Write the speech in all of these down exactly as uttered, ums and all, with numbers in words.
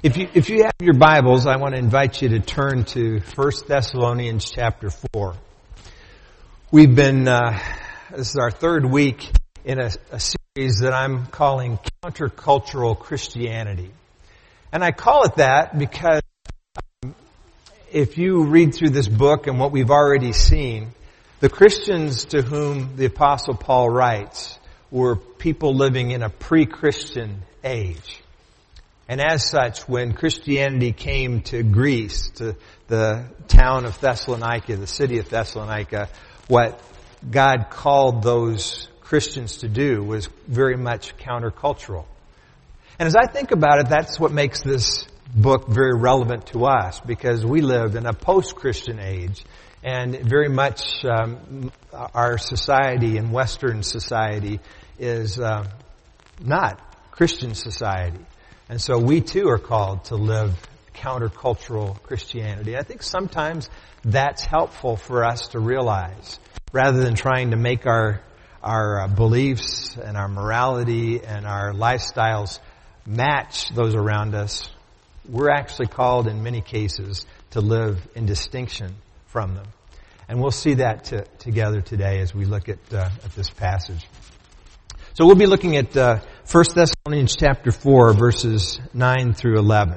If you, if you have your Bibles, I want to invite you to turn to First Thessalonians chapter four. We've been, uh, this is our third week in a, a series that I'm calling Countercultural Christianity. And I call it that because um, if you read through this book and what we've already seen, the Christians to whom the Apostle Paul writes were people living in a pre-Christian age. And as such, when Christianity came to Greece, to the town of Thessalonica, the city of Thessalonica, what God called those Christians to do was very much countercultural. And as I think about it, that's what makes this book very relevant to us, because we live in a post-Christian age, and very much um, our society and Western society is uh, not Christian society. And so we too are called to live countercultural Christianity. I think sometimes that's helpful for us to realize, rather than trying to make our our uh, beliefs and our morality and our lifestyles match those around us. We're actually called in many cases to live in distinction from them. And we'll see that to, together today as we look at, uh, at this passage. So we'll be looking at uh, First Thessalonians chapter four, verses nine through eleven.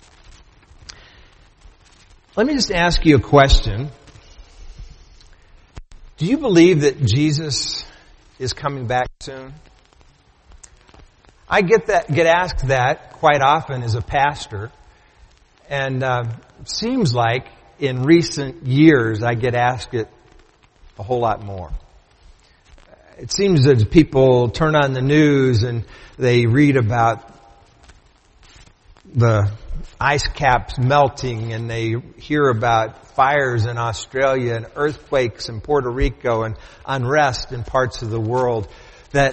Let me just ask you a question. Do you believe that Jesus is coming back soon? I get that get asked that quite often as a pastor, and uh, it seems like in recent years I get asked it a whole lot more. It seems that people turn on the news and they read about the ice caps melting, and they hear about fires in Australia and earthquakes in Puerto Rico and unrest in parts of the world, that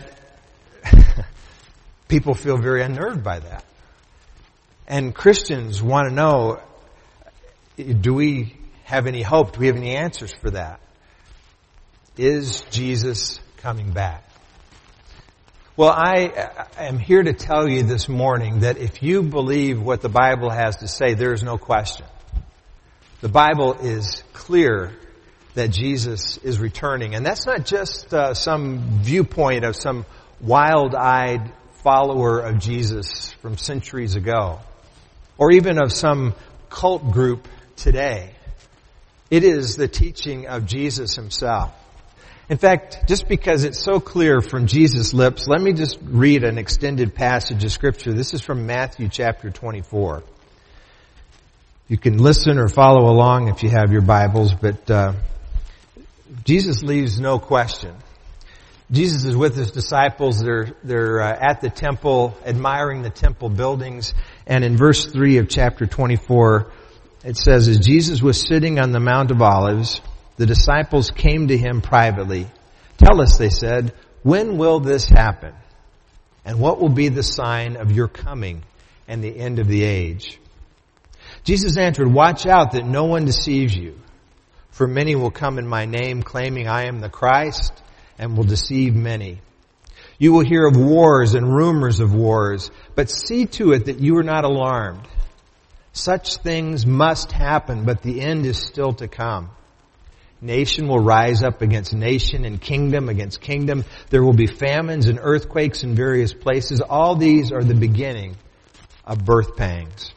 people feel very unnerved by that. And Christians want to know, do we have any hope? Do we have any answers for that? Is Jesus coming back? Well, I am here to tell you this morning that if you believe what the Bible has to say, there is no question. The Bible is clear that Jesus is returning. And that's not just uh, some viewpoint of some wild-eyed follower of Jesus from centuries ago, or even of some cult group today. It is the teaching of Jesus himself. In fact, just because it's so clear from Jesus' lips, let me just read an extended passage of Scripture. This is from Matthew chapter twenty-four. You can listen or follow along if you have your Bibles, but uh, Jesus leaves no question. Jesus is with his disciples. They're, they're uh, at the temple, admiring the temple buildings. And in verse three of chapter twenty-four, it says, as Jesus was sitting on the Mount of Olives, the disciples came to him privately. Tell us, they said, when will this happen? And what will be the sign of your coming and the end of the age? Jesus answered, watch out that no one deceives you. For many will come in my name, claiming I am the Christ, and will deceive many. You will hear of wars and rumors of wars, but see to it that you are not alarmed. Such things must happen, but the end is still to come. Nation will rise up against nation and kingdom against kingdom. There will be famines and earthquakes in various places. All these are the beginning of birth pangs.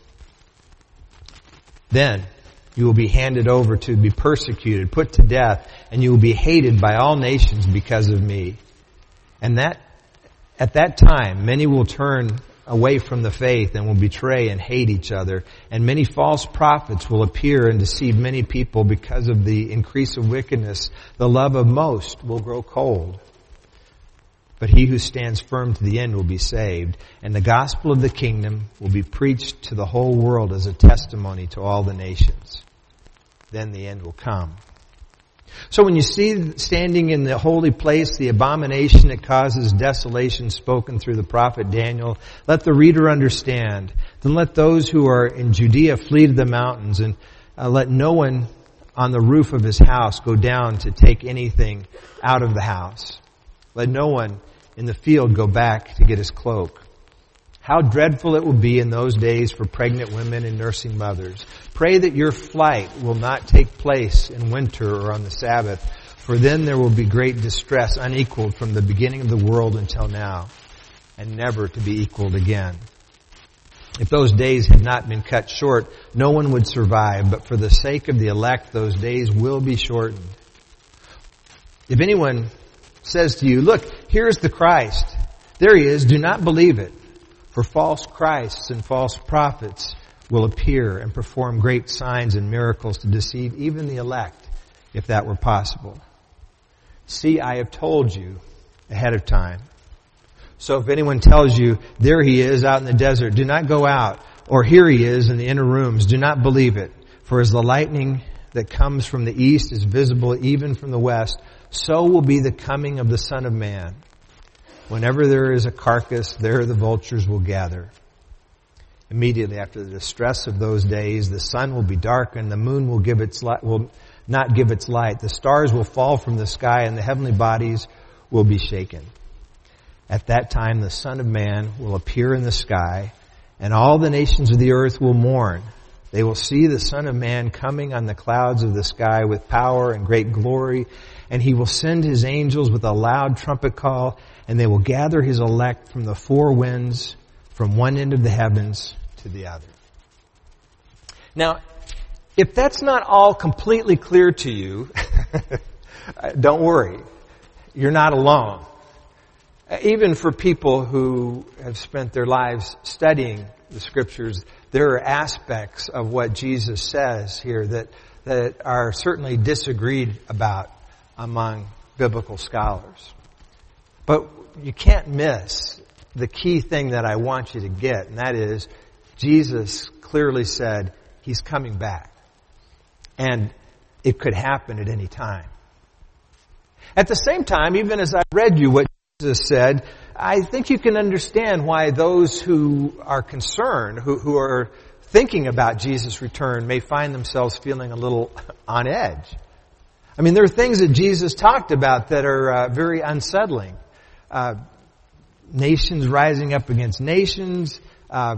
Then you will be handed over to be persecuted, put to death, and you will be hated by all nations because of me. And that, at that time, many will turn away from the faith and will betray and hate each other. And many false prophets will appear and deceive many people. Because of the increase of wickedness, the love of most will grow cold. But he who stands firm to the end will be saved. And the gospel of the kingdom will be preached to the whole world as a testimony to all the nations. Then the end will come. So when you see standing in the holy place the abomination that causes desolation spoken through the prophet Daniel, let the reader understand. Then let those who are in Judea flee to the mountains, and uh, let no one on the roof of his house go down to take anything out of the house. Let no one in the field go back to get his cloak. How dreadful it will be in those days for pregnant women and nursing mothers. Pray that your flight will not take place in winter or on the Sabbath, for then there will be great distress unequaled from the beginning of the world until now, and never to be equaled again. If those days had not been cut short, no one would survive, but for the sake of the elect, those days will be shortened. If anyone says to you, look, here's the Christ, there he is, do not believe it. For false Christs and false prophets will appear and perform great signs and miracles to deceive even the elect, if that were possible. See, I have told you ahead of time. So if anyone tells you, there he is out in the desert, do not go out. Or here he is in the inner rooms, do not believe it. For as the lightning that comes from the east is visible even from the west, so will be the coming of the Son of Man. Whenever there is a carcass, there the vultures will gather. Immediately after the distress of those days, the sun will be darkened, the moon will give its light, will not give its light. The stars will fall from the sky, and the heavenly bodies will be shaken. At that time, the Son of Man will appear in the sky, and all the nations of the earth will mourn. They will see the Son of Man coming on the clouds of the sky with power and great glory, and he will send his angels with a loud trumpet call, and they will gather his elect from the four winds, from one end of the heavens to the other. Now, if that's not all completely clear to you, don't worry. You're not alone. Even for people who have spent their lives studying the Scriptures, there are aspects of what Jesus says here that, that are certainly disagreed about among biblical scholars. But you can't miss the key thing that I want you to get, and that is Jesus clearly said he's coming back. And it could happen at any time. At the same time, even as I read you what Jesus said, I think you can understand why those who are concerned, who, who are thinking about Jesus' return, may find themselves feeling a little on edge. I mean, there are things that Jesus talked about that are uh, very unsettling. Uh, nations rising up against nations, uh,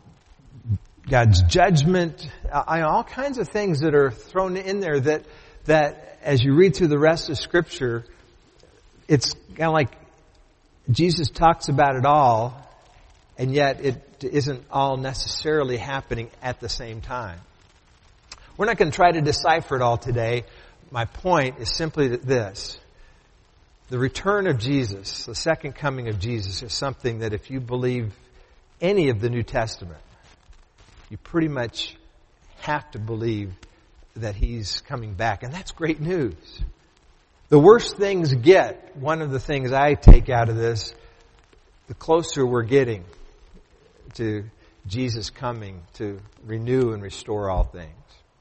God's judgment, uh, all kinds of things that are thrown in there that, that as you read through the rest of Scripture, it's kind of like Jesus talks about it all, and yet it isn't all necessarily happening at the same time. We're not going to try to decipher it all today. My point is simply this. The return of Jesus, the second coming of Jesus, is something that if you believe any of the New Testament, you pretty much have to believe that he's coming back. And that's great news. The worse things get, one of the things I take out of this, the closer we're getting to Jesus coming to renew and restore all things.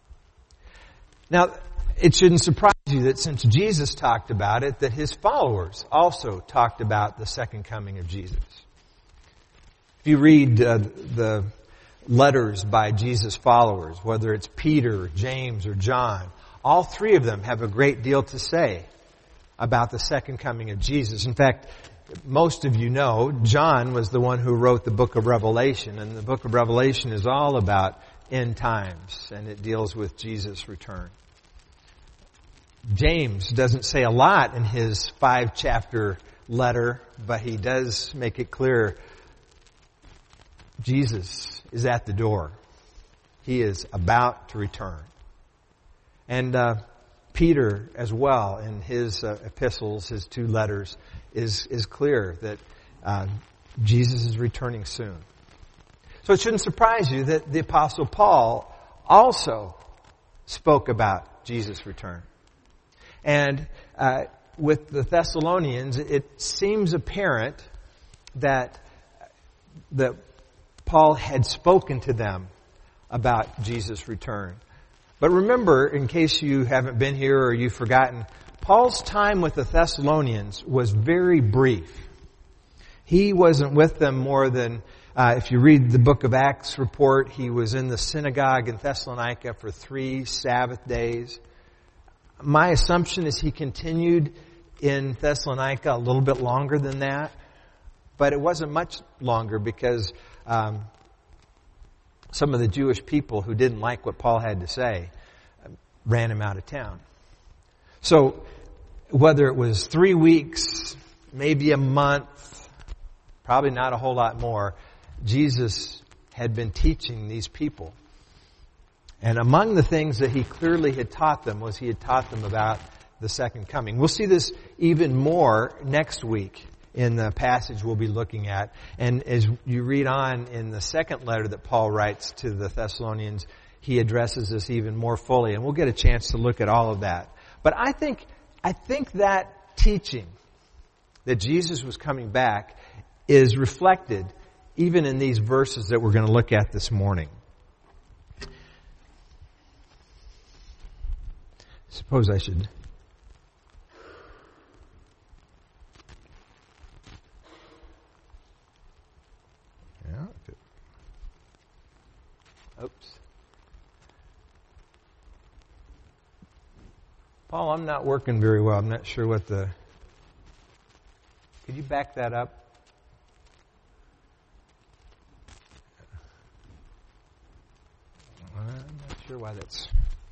Now, it shouldn't surprise you that since Jesus talked about it, that his followers also talked about the second coming of Jesus. If you read uh, the letters by Jesus' followers, whether it's Peter, James, or John, all three of them have a great deal to say about the second coming of Jesus. In fact, most of you know, John was the one who wrote the book of Revelation, and the book of Revelation is all about end times, and it deals with Jesus' return. James doesn't say a lot in his five-chapter letter, but he does make it clear Jesus is at the door. He is about to return. And uh, Peter as well, in his uh, epistles, his two letters, is, is clear that uh, Jesus is returning soon. So it shouldn't surprise you that the Apostle Paul also spoke about Jesus' return. And uh, with the Thessalonians, it seems apparent that that Paul had spoken to them about Jesus' return. But remember, in case you haven't been here or you've forgotten, Paul's time with the Thessalonians was very brief. He wasn't with them more than, uh, if you read the book of Acts report, he was in the synagogue in Thessalonica for three Sabbath days. My assumption is he continued in Thessalonica a little bit longer than that, but it wasn't much longer because um, some of the Jewish people who didn't like what Paul had to say ran him out of town. So whether it was three weeks, maybe a month, probably not a whole lot more, Jesus had been teaching these people. And among the things that he clearly had taught them was he had taught them about the second coming. We'll see this even more next week in the passage we'll be looking at. And as you read on in the second letter that Paul writes to the Thessalonians, he addresses this even more fully. And we'll get a chance to look at all of that. But I think, I think that teaching that Jesus was coming back is reflected even in these verses that we're going to look at this morning. Suppose I should... Yeah. Oops. Paul, I'm not working very well. I'm not sure what the... Could you back that up? I'm not sure why that's...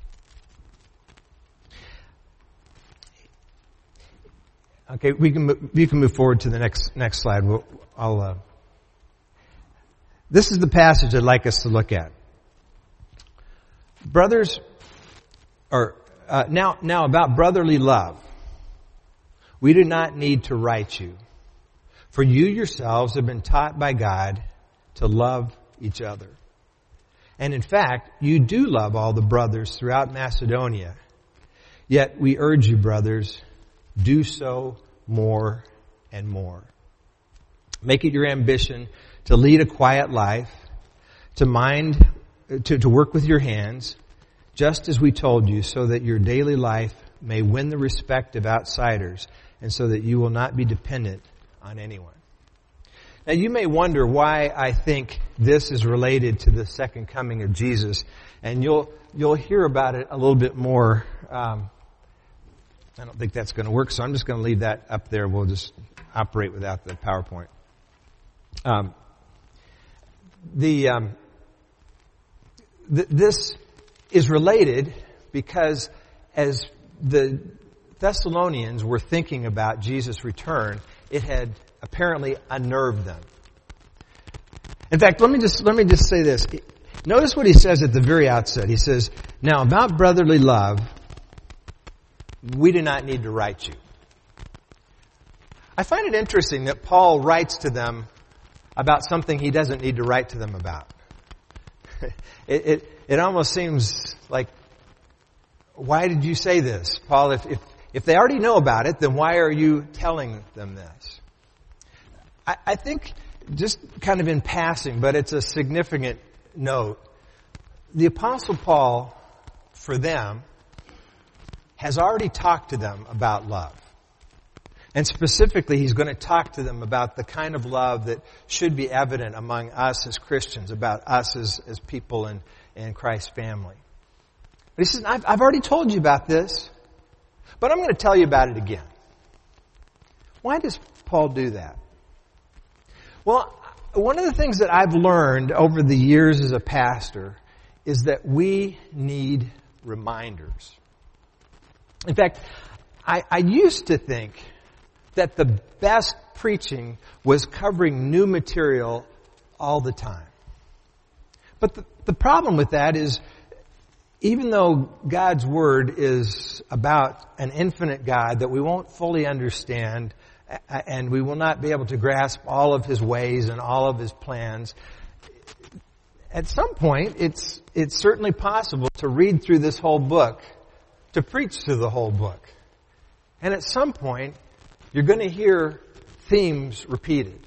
Okay, we can you can move forward to the next next slide. We'll, I'll. Uh, this is the passage I'd like us to look at, brothers. Or uh, now now about brotherly love. We do not need to write you, for you yourselves have been taught by God to love each other, and in fact, you do love all the brothers throughout Macedonia. Yet we urge you, brothers, do so more and more. Make it your ambition to lead a quiet life, to mind, to, to work with your hands, just as we told you, so that your daily life may win the respect of outsiders, and so that you will not be dependent on anyone. Now you may wonder why I think this is related to the second coming of Jesus, and you'll you'll hear about it a little bit more. Um, I don't think that's going to work, so I'm just going to leave that up there. We'll just operate without the PowerPoint. Um, the um, th- this is related because as the Thessalonians were thinking about Jesus' return, it had apparently unnerved them. In fact, let me just let me just say this. Notice what he says at the very outset. He says, "Now about brotherly love, we do not need to write you." I find it interesting that Paul writes to them about something he doesn't need to write to them about. it, it, it almost seems like, why did you say this, Paul? If, if, if they already know about it, then why are you telling them this? I, I think, just kind of in passing, but it's a significant note, the Apostle Paul, for them, has already talked to them about love. And specifically, he's going to talk to them about the kind of love that should be evident among us as Christians, about us as, as people in, in Christ's family. But he says, I've, I've already told you about this, but I'm going to tell you about it again. Why does Paul do that? Well, one of the things that I've learned over the years as a pastor is that we need reminders. In fact, I, I used to think that the best preaching was covering new material all the time. But the, the problem with that is, even though God's Word is about an infinite God that we won't fully understand, and we will not be able to grasp all of His ways and all of His plans, at some point it's it's certainly possible to read through this whole book, to preach through the whole book. And at some point, you're going to hear themes repeated.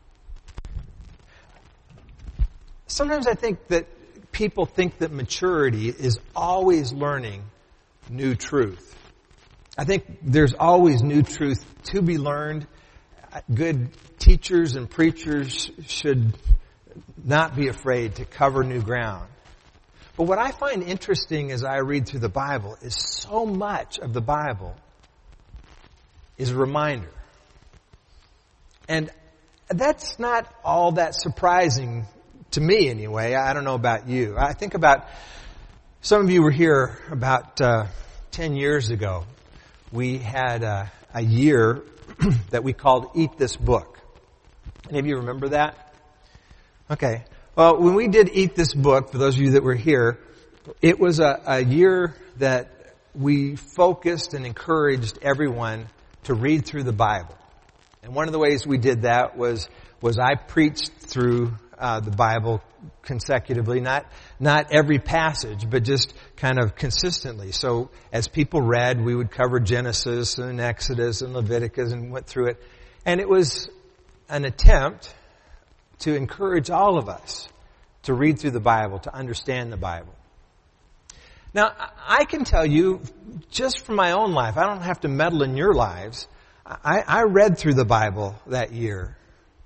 Sometimes I think that people think that maturity is always learning new truth. I think there's always new truth to be learned. Good teachers and preachers should not be afraid to cover new ground. But what I find interesting as I read through the Bible is so much of the Bible is a reminder. And that's not all that surprising To me, anyway. I don't know about you. I think about, some of you were here about uh, ten years ago. We had a, a year that we called Eat This Book. Any of you remember that? Okay. Well, when we did Eat This Book, for those of you that were here, it was a, a year that we focused and encouraged everyone to read through the Bible. And one of the ways we did that was was I preached through uh, the Bible consecutively, not not every passage, but just kind of consistently. So as people read, we would cover Genesis and Exodus and Leviticus and went through it. And it was an attempt to encourage all of us to read through the Bible, to understand the Bible. Now, I can tell you, just from my own life, I don't have to meddle in your lives. I, I read through the Bible that year.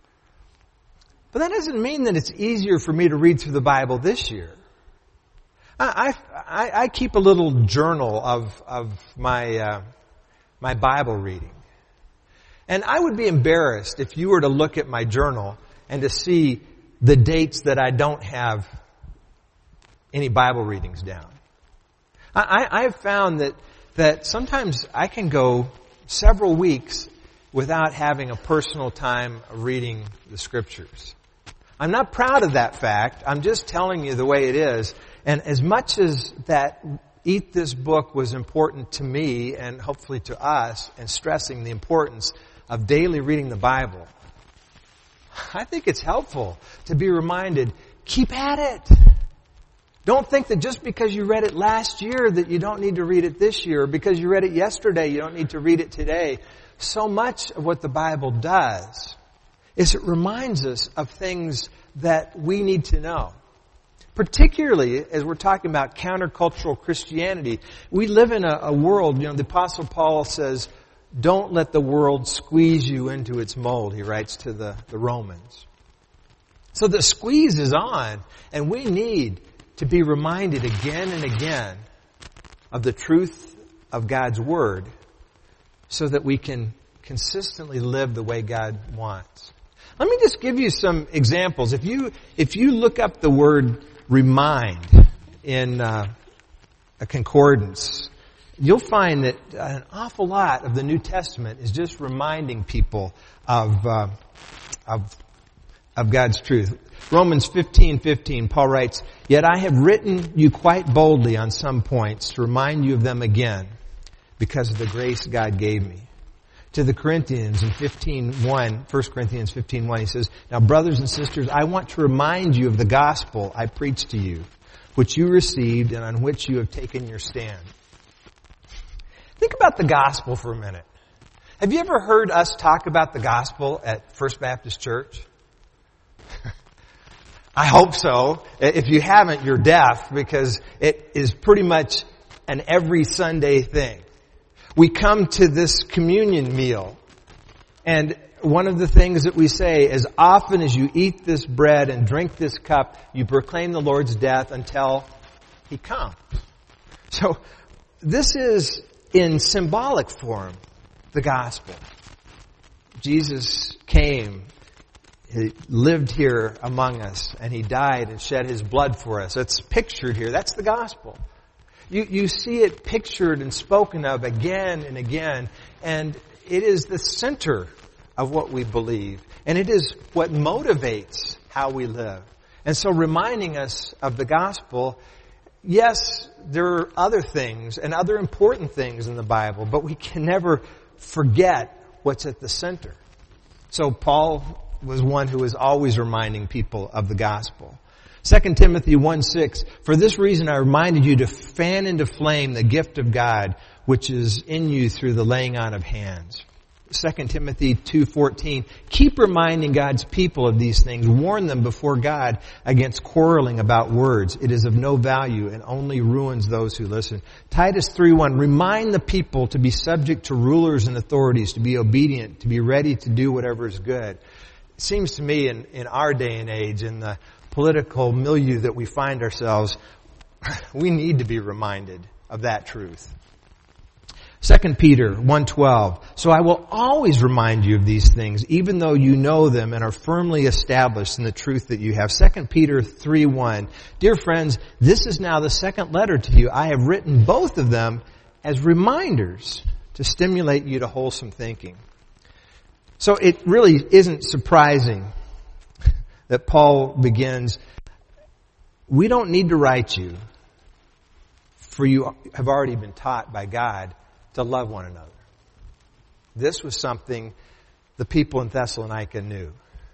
But that doesn't mean that it's easier for me to read through the Bible this year. I, I, I keep a little journal of, of my, uh, my Bible reading. And I would be embarrassed if you were to look at my journal and to see the dates that I don't have any Bible readings down. I, I've found that, that sometimes I can go several weeks without having a personal time reading the Scriptures. I'm not proud of that fact. I'm just telling you the way it is. And as much as that Eat This Book was important to me and hopefully to us, and stressing the importance of daily reading the Bible, I think it's helpful to be reminded, keep at it. Don't think that just because you read it last year that you don't need to read it this year, or because you read it yesterday you don't need to read it today. So much of what the Bible does is it reminds us of things that we need to know. Particularly as we're talking about countercultural Christianity. We live in a, a world, you know, the Apostle Paul says, don't let the world squeeze you into its mold, he writes to the, the Romans. So the squeeze is on, and we need to be reminded again and again of the truth of God's Word so that we can consistently live the way God wants. Let me just give you some examples. If you, if you look up the word remind in uh, a concordance, you'll find that an awful lot of the New Testament is just reminding people of uh, of of God's truth. Romans fifteen fifteen, Paul writes, "Yet I have written you quite boldly on some points to remind you of them again, because of the grace God gave me." To the Corinthians in fifteen one, First Corinthians fifteen one, he says, "Now brothers and sisters, I want to remind you of the gospel I preached to you, which you received and on which you have taken your stand." Think about the gospel for a minute. Have you ever heard us talk about the gospel at First Baptist Church? I hope so. If you haven't, you're deaf, because it is pretty much an every Sunday thing. We come to this communion meal, and one of the things that we say, as often as you eat this bread and drink this cup, you proclaim the Lord's death until He comes. So this is, in symbolic form, the gospel. Jesus came, He lived here among us, and He died and shed His blood for us. It's pictured here. That's the gospel. You, you see it pictured and spoken of again and again, and it is the center of what we believe, and it is what motivates how we live. And so reminding us of the gospel, yes, there are other things and other important things in the Bible, but we can never forget what's at the center. So Paul was one who was always reminding people of the gospel. Second Timothy one six, "For this reason I reminded you to fan into flame the gift of God, which is in you through the laying on of hands." Second Timothy two fourteen, "Keep reminding God's people of these things. Warn them before God against quarreling about words. It is of no value and only ruins those who listen." Titus three one, "Remind the people to be subject to rulers and authorities, to be obedient, to be ready to do whatever is good." It seems to me in, in our day and age, in the political milieu that we find ourselves, we need to be reminded of that truth. Second Peter one twelve. So I will always remind you of these things, even though you know them and are firmly established in the truth that you have. Second Peter three one. Dear friends, this is now the second letter to you. I have written both of them as reminders to stimulate you to wholesome thinking. So it really isn't surprising that Paul begins, we don't need to write you, for you have already been taught by God to love one another. This was something the people in Thessalonica knew.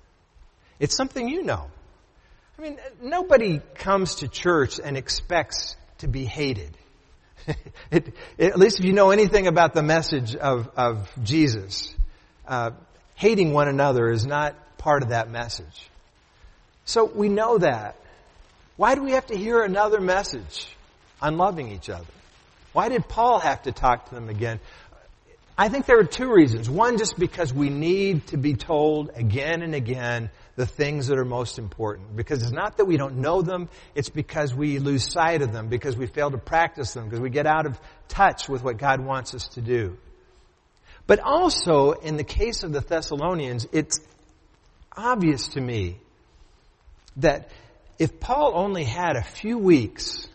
It's something you know. I mean, nobody comes to church and expects to be hated. it, it, at least if you know anything about the message of, of Jesus, uh, hating one another is not part of that message. So we know that. Why do we have to hear another message on loving each other? Why did Paul have to talk to them again? I think there are two reasons. One, just because we need to be told again and again the things that are most important. Because it's not that we don't know them, it's because we lose sight of them, because we fail to practice them, because we get out of touch with what God wants us to do. But also, in the case of the Thessalonians, it's obvious to me that if Paul only had a few weeks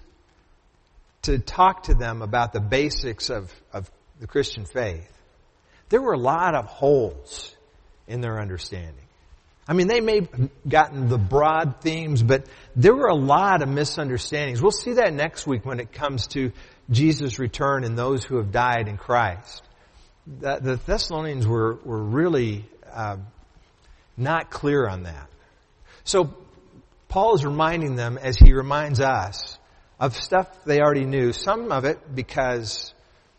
to talk to them about the basics of, of the Christian faith, there were a lot of holes in their understanding. I mean, they may have gotten the broad themes, but there were a lot of misunderstandings. We'll see that next week when it comes to Jesus' return and those who have died in Christ. The, the Thessalonians were, were really uh, not clear on that. So Paul is reminding them, as he reminds us, of stuff they already knew. Some of it because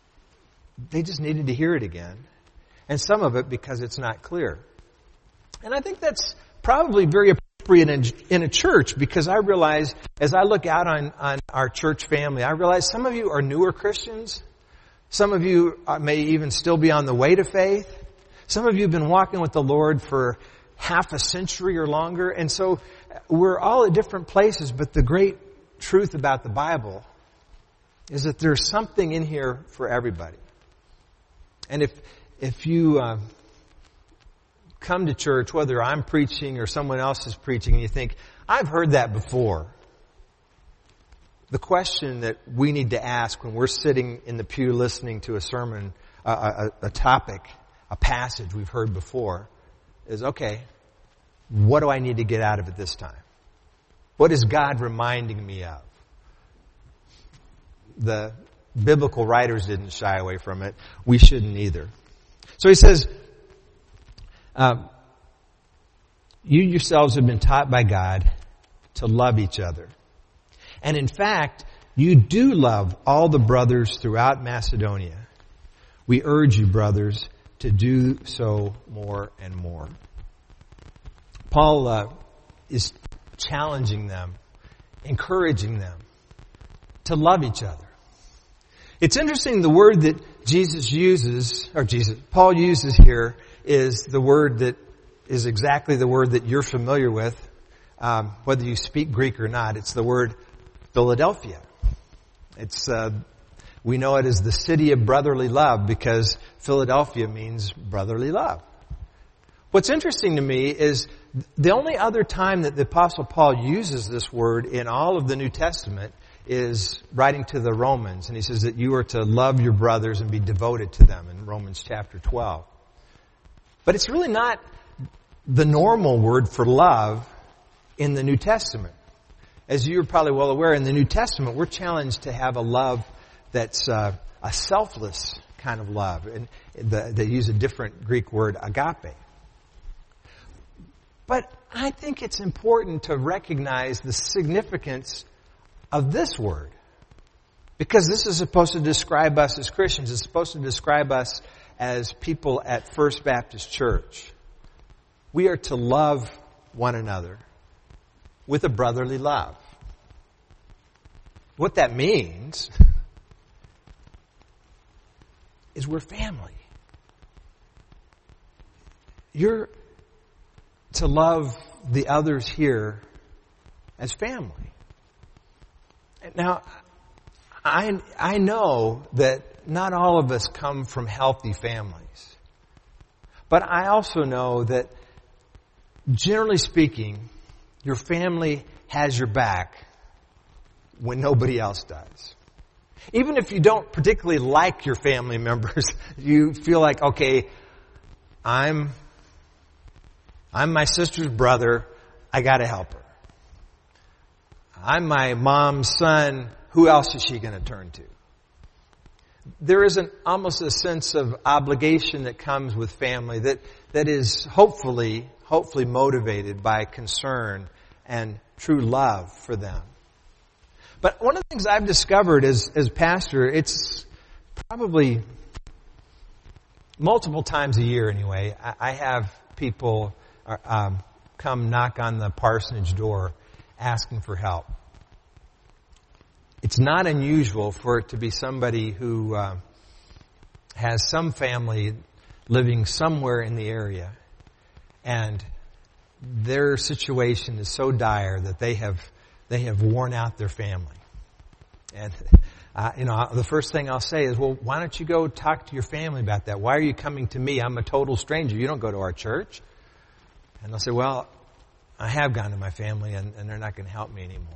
they just needed to hear it again. And some of it because it's not clear. And I think that's probably very appropriate in, in a church, because I realize, as I look out on, on our church family, I realize some of you are newer Christians. Some of you may even still be on the way to faith. Some of you have been walking with the Lord for half a century or longer. And so we're all at different places, but the great truth about the Bible is that there's something in here for everybody. And if if you uh, come to church, whether I'm preaching or someone else is preaching, and you think, I've heard that before, the question that we need to ask when we're sitting in the pew listening to a sermon, uh, a, a topic, a passage we've heard before, is, okay, what do I need to get out of it this time? What is God reminding me of? The biblical writers didn't shy away from it. We shouldn't either. So he says, uh, you yourselves have been taught by God to love each other. And in fact, you do love all the brothers throughout Macedonia. We urge you, brothers, to do so more and more. Paul uh, is challenging them, encouraging them to love each other. It's interesting, the word that Jesus uses, or Jesus, Paul uses here, is the word that is exactly the word that you're familiar with, um, whether you speak Greek or not. It's the word Philadelphia. It's uh, we know it as the city of brotherly love because Philadelphia means brotherly love. What's interesting to me is the only other time that the Apostle Paul uses this word in all of the New Testament is writing to the Romans. And he says that you are to love your brothers and be devoted to them in Romans chapter twelve. But it's really not the normal word for love in the New Testament. As you're probably well aware, in the New Testament, we're challenged to have a love that's uh, a selfless kind of love. And the, they use a different Greek word, agape. But I think it's important to recognize the significance of this word. Because this is supposed to describe us as Christians. It's supposed to describe us as people at First Baptist Church. We are to love one another with a brotherly love. What that means is we're family. You're to love the others here as family. Now, I I know that not all of us come from healthy families. But I also know that, generally speaking, your family has your back when nobody else does. Even if you don't particularly like your family members, you feel like, okay, I'm, I'm my sister's brother, I gotta help her. I'm my mom's son, who else is she gonna turn to? There is an, almost a sense of obligation that comes with family that, that is hopefully, hopefully motivated by concern and true love for them. But one of the things I've discovered as, as pastor, it's probably multiple times a year anyway, I, I have people um, come knock on the parsonage door asking for help. It's not unusual for it to be somebody who uh, has some family living somewhere in the area, and their situation is so dire that they have they have worn out their family. And uh, you know, the first thing I'll say is, well, why don't you go talk to your family about that? Why are you coming to me? I'm a total stranger. You don't go to our church. And they'll say, well, I have gone to my family, and, and they're not going to help me anymore.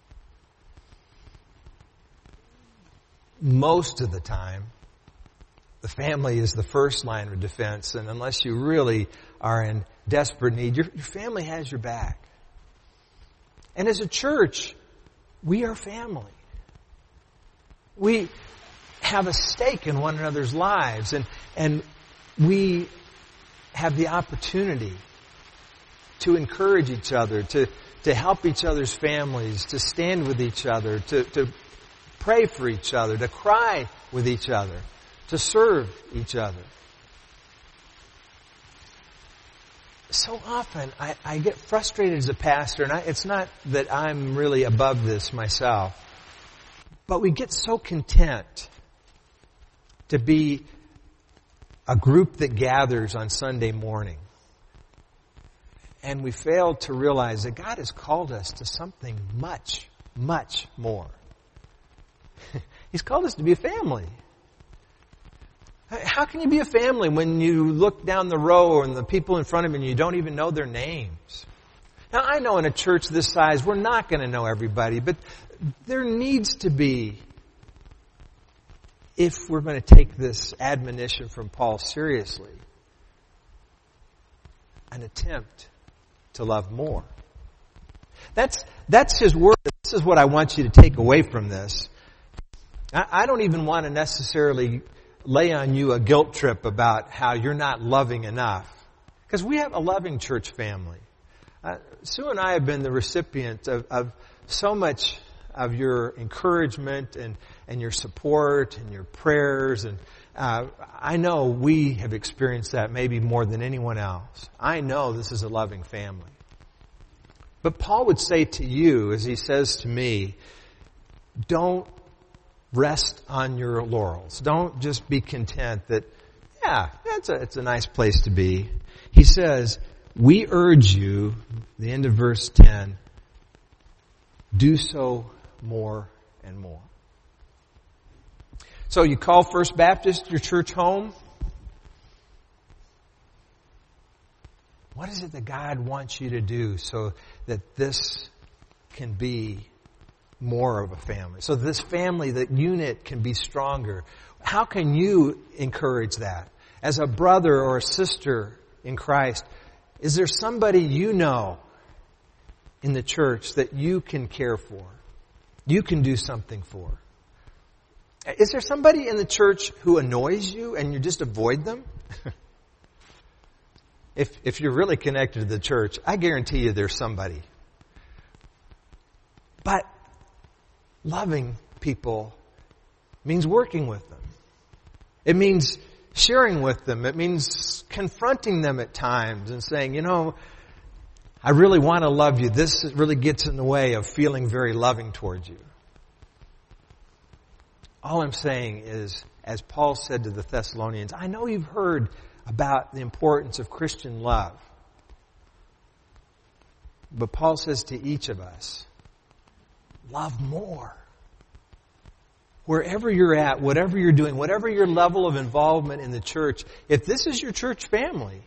Most of the time, the family is the first line of defense, and unless you really are in desperate need, your, your family has your back. And as a church, we are family. We have a stake in one another's lives, and, and we have the opportunity to encourage each other, to, to help each other's families, to stand with each other, to, to pray for each other, to cry with each other, to serve each other. So often I, I get frustrated as a pastor, and I, it's not that I'm really above this myself, but we get so content to be a group that gathers on Sunday morning, and we fail to realize that God has called us to something much, much more. He's called us to be a family. How can you be a family when you look down the row and the people in front of you and you don't even know their names? Now, I know in a church this size, we're not going to know everybody, but there needs to be, if we're going to take this admonition from Paul seriously, an attempt to love more. That's, that's his word. This is what I want you to take away from this. I, I don't even want to necessarily lay on you a guilt trip about how you're not loving enough. Because we have a loving church family. Uh, Sue and I have been the recipient of, of so much of your encouragement and, and your support and your prayers. And uh, I know we have experienced that maybe more than anyone else. I know this is a loving family. But Paul would say to you, as he says to me, don't rest on your laurels. Don't just be content that, yeah, it's a, it's a nice place to be. He says, we urge you, the end of verse ten, do so more and more. So you call First Baptist your church home? What is it that God wants you to do so that this can be more of a family? So this family, that unit can be stronger. How can you encourage that? As a brother or a sister in Christ, is there somebody you know in the church that you can care for? You can do something for? Is there somebody in the church who annoys you and you just avoid them? If if you're really connected to the church, I guarantee you there's somebody. But loving people means working with them. It means sharing with them. It means confronting them at times and saying, you know, I really want to love you. This really gets in the way of feeling very loving towards you. All I'm saying is, as Paul said to the Thessalonians, I know you've heard about the importance of Christian love. But Paul says to each of us, love more. wherever you're at, whatever you're doing, whatever your level of involvement in the church, if this is your church family,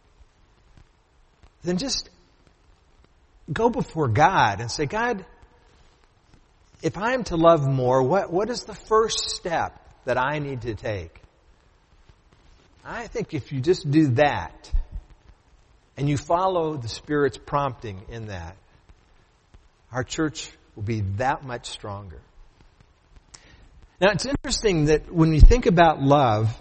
then just go before God and say, God, if I am to love more, what, what is the first step that I need to take? I think if you just do that, and you follow the Spirit's prompting in that, our church will be that much stronger. Now, it's interesting that when you think about love,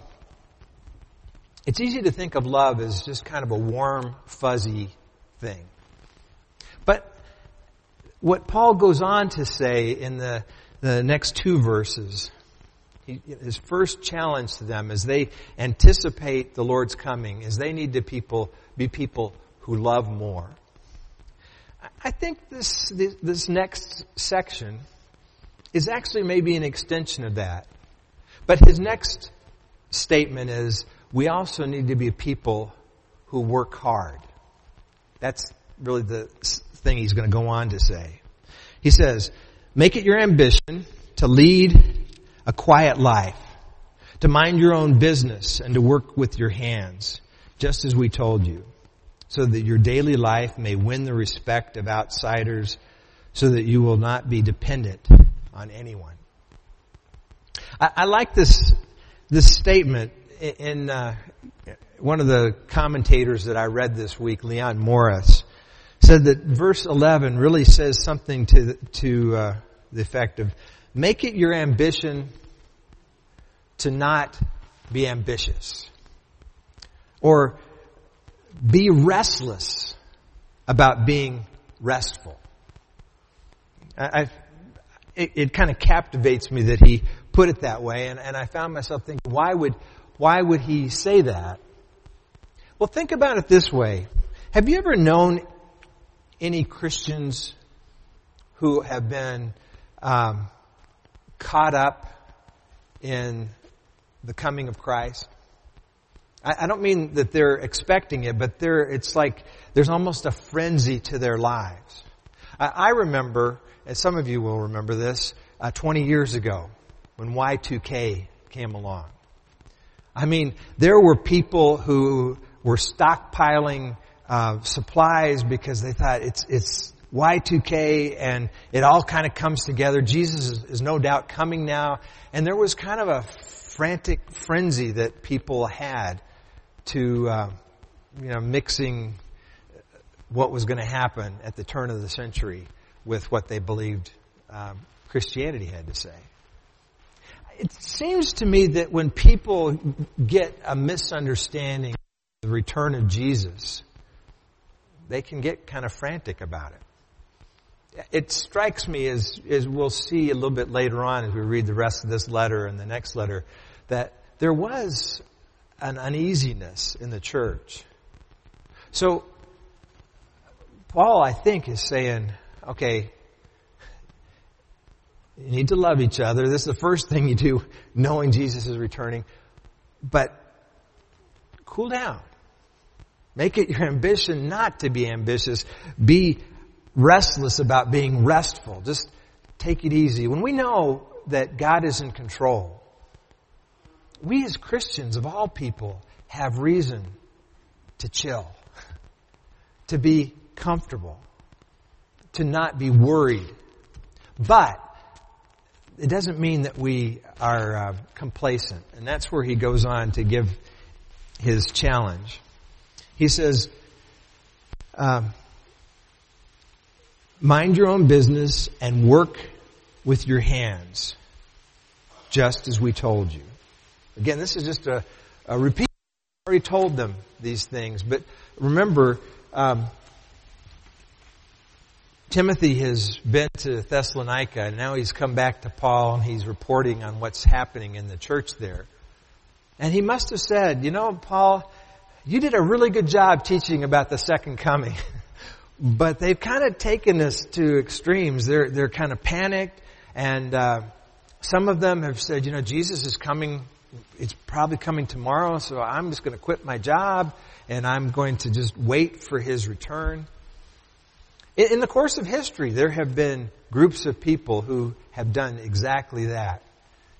it's easy to think of love as just kind of a warm, fuzzy thing. But what Paul goes on to say in the, the next two verses, he, his first challenge to them as they anticipate the Lord's coming, is they need to people be people who love more. I think this, this this next section is actually maybe an extension of that. But his next statement is, we also need to be people who work hard. That's really the thing he's going to go on to say. He says, make it your ambition to lead a quiet life, to mind your own business and to work with your hands, just as we told you, so that your daily life may win the respect of outsiders, so that you will not be dependent on anyone. I, I like this this statement in uh, one of the commentators that I read this week, Leon Morris, said that verse eleven really says something to to uh, the effect of, make it your ambition to not be ambitious, or be restless about being restful. I, I it, it kind of captivates me that he put it that way, and, and I found myself thinking, why would why would he say that? Well, think about it this way. Have you ever known any Christians who have been um, caught up in the coming of Christ? I, I don't mean that they're expecting it, but they're, it's like there's almost a frenzy to their lives. I, I remember, and some of you will remember this, uh, twenty years ago when Y two K came along. I mean, there were people who were stockpiling uh, supplies because they thought it's it's Y two K and it all kind of comes together. Jesus is, is no doubt coming now. And there was kind of a frantic frenzy that people had to, uh, you know, mixing what was going to happen at the turn of the century with what they believed um, Christianity had to say. It seems to me that when people get a misunderstanding of the return of Jesus, they can get kind of frantic about it. It strikes me, as, as we'll see a little bit later on as we read the rest of this letter and the next letter, that there was an uneasiness in the church. So, Paul, I think, is saying, okay, you need to love each other. This is the first thing you do, knowing Jesus is returning. But cool down. Make it your ambition not to be ambitious. Be restless about being restful. Just take it easy. When we know that God is in control, we as Christians of all people have reason to chill, to be comfortable, to not be worried. But it doesn't mean that we are uh, complacent. And that's where he goes on to give his challenge. He says, um, mind your own business and work with your hands, just as we told you. Again, this is just a, a repeat. I already told them these things. But remember, um, Timothy has been to Thessalonica, and now he's come back to Paul, and he's reporting on what's happening in the church there. And he must have said, you know, Paul, you did a really good job teaching about the second coming. But they've kind of taken this to extremes. They're they're kind of panicked, and uh, some of them have said, you know, Jesus is coming. It's probably coming tomorrow, so I'm just going to quit my job, and I'm going to just wait for his return. In the course of history, there have been groups of people who have done exactly that.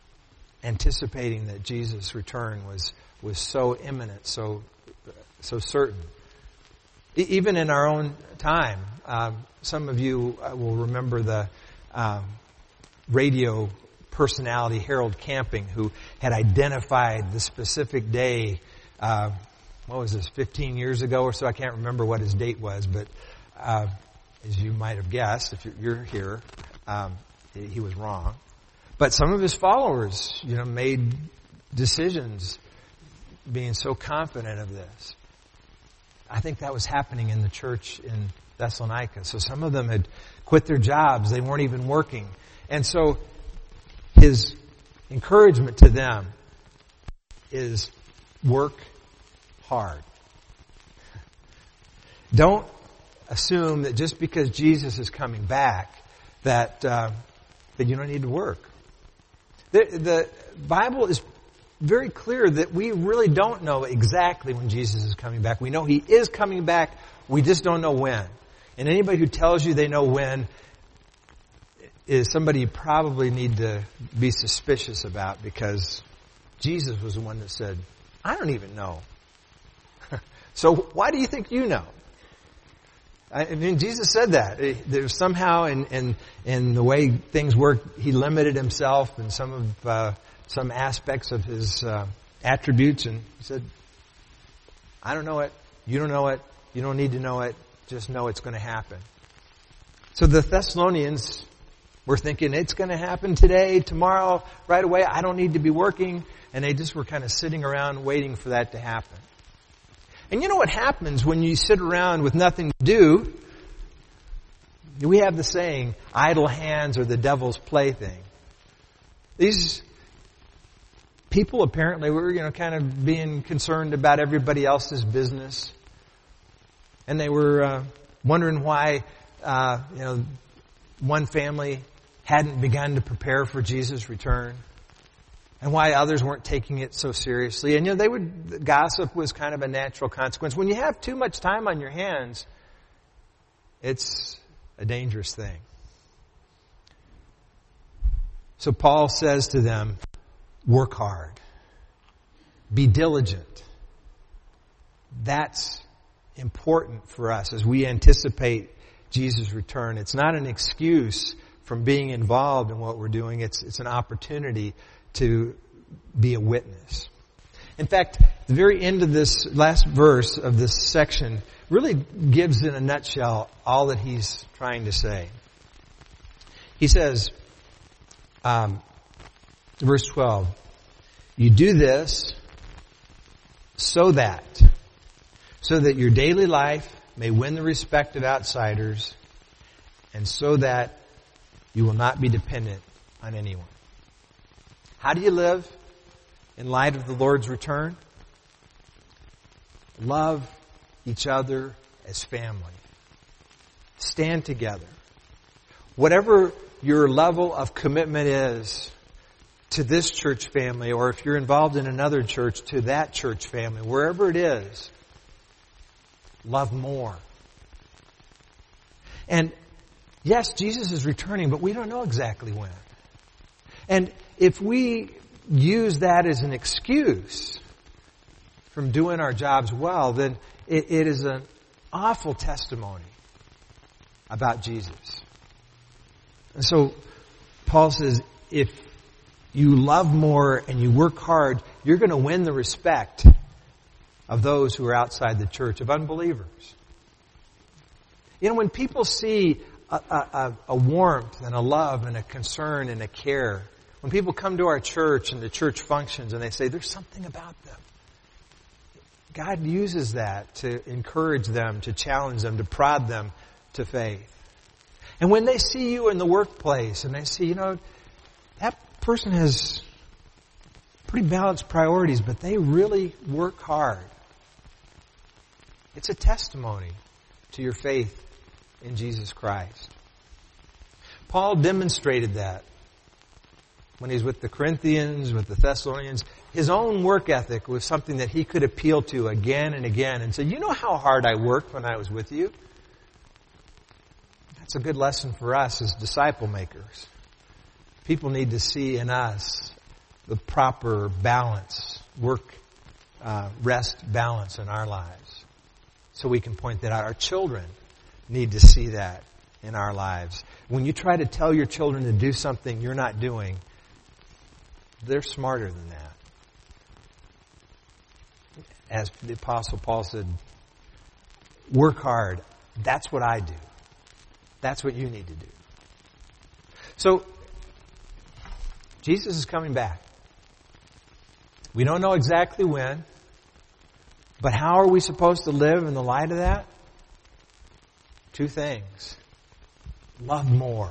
anticipating that Jesus' return was, was so imminent, so, so certain. E- even in our own time, um, some of you will remember the um, radio personality Harold Camping, who had identified the specific day, uh, what was this, fifteen years ago or so? I can't remember what his date was, but uh, as you might have guessed, if you're here, um, he was wrong. But some of his followers, you know, made decisions being so confident of this. I think that was happening in the church in Thessalonica. So some of them had quit their jobs. They weren't even working. And so his encouragement to them is work hard. Don't assume that just because Jesus is coming back that uh, that you don't need to work. The, the Bible is very clear that we really don't know exactly when Jesus is coming back. We know He is coming back. We just don't know when. And anybody who tells you they know when is somebody you probably need to be suspicious about, because Jesus was the one that said, I don't even know. So why do you think you know? I mean, Jesus said that. There's somehow in, in, in the way things work, He limited Himself in some of uh, some aspects of His uh, attributes, and He said, I don't know it. You don't know it. You don't need to know it. Just know it's going to happen. So the Thessalonians were thinking, it's going to happen today, tomorrow, right away. I don't need to be working. And they just were kind of sitting around waiting for that to happen. And you know what happens when you sit around with nothing to do? We have the saying, idle hands are the devil's plaything. These people apparently were, you know, kind of being concerned about everybody else's business. And they were uh, wondering why, uh, you know, one family hadn't begun to prepare for Jesus' return, and why others weren't taking it so seriously. And, you know, they would, gossip was kind of a natural consequence. When you have too much time on your hands, it's a dangerous thing. So Paul says to them, work hard. Be diligent. That's important for us as we anticipate Jesus' return. It's not an excuse from being involved in what we're doing. It's, it's an opportunity to be a witness. In fact, the very end of this last verse of this section really gives in a nutshell all that he's trying to say. He says, um, verse twelve, you do this so that, so that your daily life may win the respect of outsiders, and so that you will not be dependent on anyone. How do you live in light of the Lord's return? Love each other as family. Stand together. Whatever your level of commitment is to this church family, or if you're involved in another church, to that church family, wherever it is, love more. And yes, Jesus is returning, but we don't know exactly when. And if we use that as an excuse from doing our jobs well, then it, it is an awful testimony about Jesus. And so Paul says, if you love more and you work hard, you're going to win the respect of those who are outside the church, of unbelievers. You know, when people see a, a, a warmth and a love and a concern and a care, when people come to our church and the church functions and they say, there's something about them, God uses that to encourage them, to challenge them, to prod them to faith. And when they see you in the workplace and they see, you know, that person has pretty balanced priorities, but they really work hard, it's a testimony to your faith in Jesus Christ. Paul demonstrated that when he's with the Corinthians, with the Thessalonians. His own work ethic was something that he could appeal to again and again and say, you know how hard I worked when I was with you? That's a good lesson for us as disciple makers. People need to see in us the proper balance, work, uh, rest balance in our lives. So we can point that out. Our children need to see that in our lives. When you try to tell your children to do something you're not doing, they're smarter than that. As the Apostle Paul said, work hard. That's what I do. That's what you need to do. So, Jesus is coming back. We don't know exactly when, but how are we supposed to live in the light of that? Two things. Love more.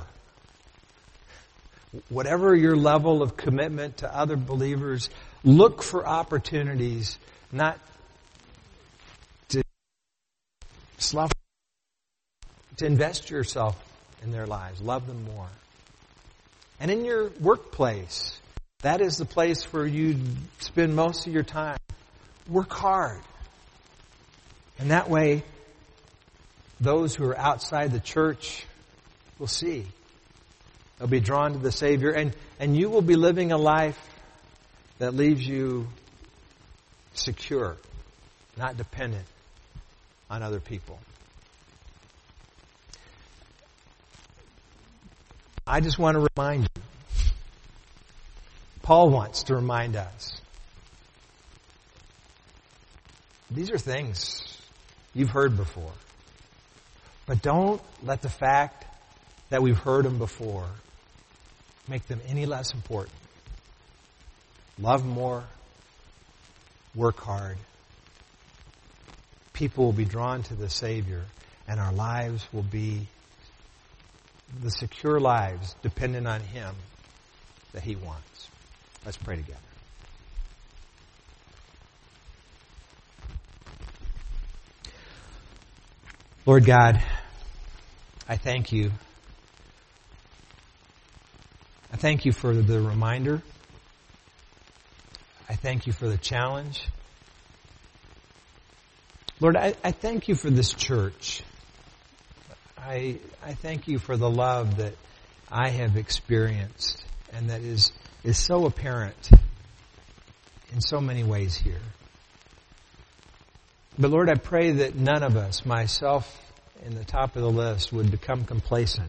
Whatever your level of commitment to other believers, look for opportunities not to slough, to invest yourself in their lives. Love them more. And in your workplace, that is the place where you spend most of your time. Work hard. And that way, those who are outside the church will see. They'll be drawn to the Savior. And, and you will be living a life that leaves you secure, not dependent on other people. I just want to remind you. Paul wants to remind us. These are things you've heard before. But don't let the fact that we've heard them before make them any less important. Love more. Work hard. People will be drawn to the Savior, and our lives will be the secure lives dependent on Him that He wants. Let's pray together. Lord God, I thank you. I thank you for the reminder. I thank you for the challenge. Lord, I, I thank you for this church. I, I thank you for the love that I have experienced and that is, is so apparent in so many ways here. But Lord, I pray that none of us, myself in the top of the list, would become complacent.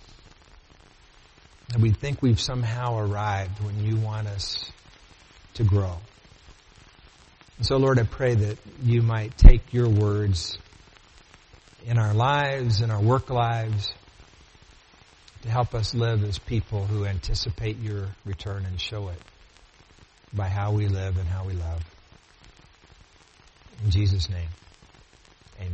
And we think we've somehow arrived when you want us to grow. And so Lord, I pray that you might take your words in our lives, in our work lives, to help us live as people who anticipate your return and show it by how we live and how we love. In Jesus' name.